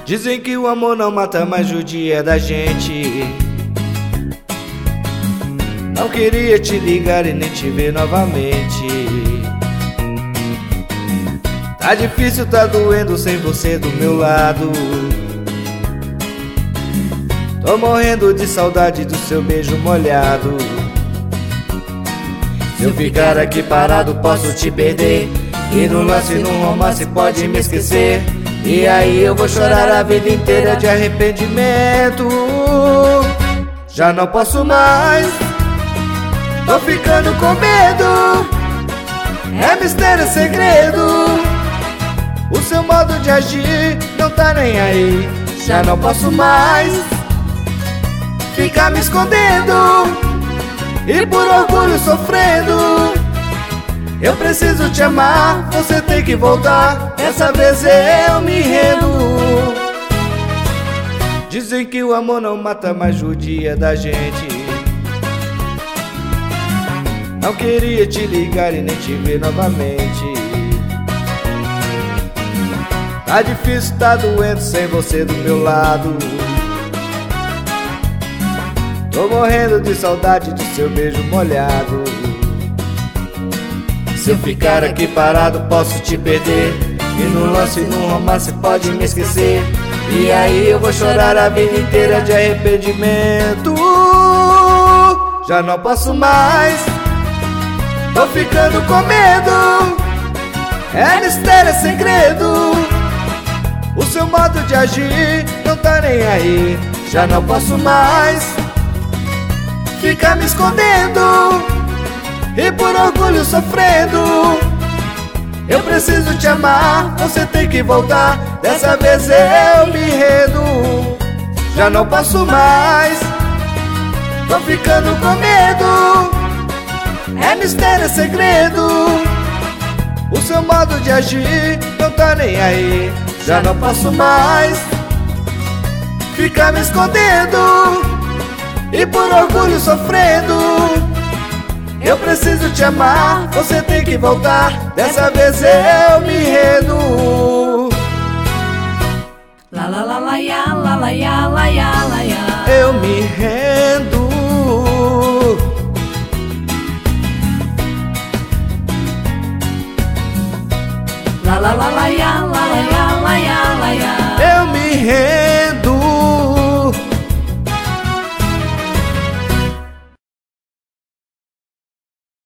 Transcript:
Dizem que o amor não mata, mas judia da gente. Não queria te ligar e nem te ver novamente. Tá difícil, tá doendo sem você do meu lado. Tô morrendo de saudade do seu beijo molhado. Se eu ficar aqui parado posso te perder, e no lance, num romance pode me esquecer. E aí eu vou chorar a vida inteira de arrependimento. Já não posso mais, tô ficando com medo. É mistério, segredo. O seu modo de agir não tá nem aí. Já não posso mais ficar me escondendo e por orgulho sofrendo. Eu preciso te amar, você tem que voltar. Dessa vez eu me rendo. Dizem que o amor não mata, mas judia da gente. Não queria te ligar e nem te ver novamente. Tá difícil, tá doendo sem você do meu lado. Tô morrendo de saudade do seu beijo molhado. Se eu ficar aqui parado posso te perder, e no lance, num romance pode me esquecer. E aí eu vou chorar a vida inteira de arrependimento. Já não posso mais, tô ficando com medo. É mistério, é segredo. O seu modo de agir não tá nem aí. Já não posso mais ficar me escondendo e por orgulho sofrendo. Eu preciso te amar, você tem que voltar. Dessa vez eu me rendo. Já não posso mais, tô ficando com medo. É mistério, é segredo. O seu modo de agir não tá nem aí. Já não posso mais ficar me escondendo e por orgulho sofrendo. Eu preciso te amar, você tem que voltar. Dessa vez eu me rendo. La la la la ya, la la ya, la ya, la ya. Eu me rendo. La la la la ya, la la ya, la ya, la ya. Eu me rendo.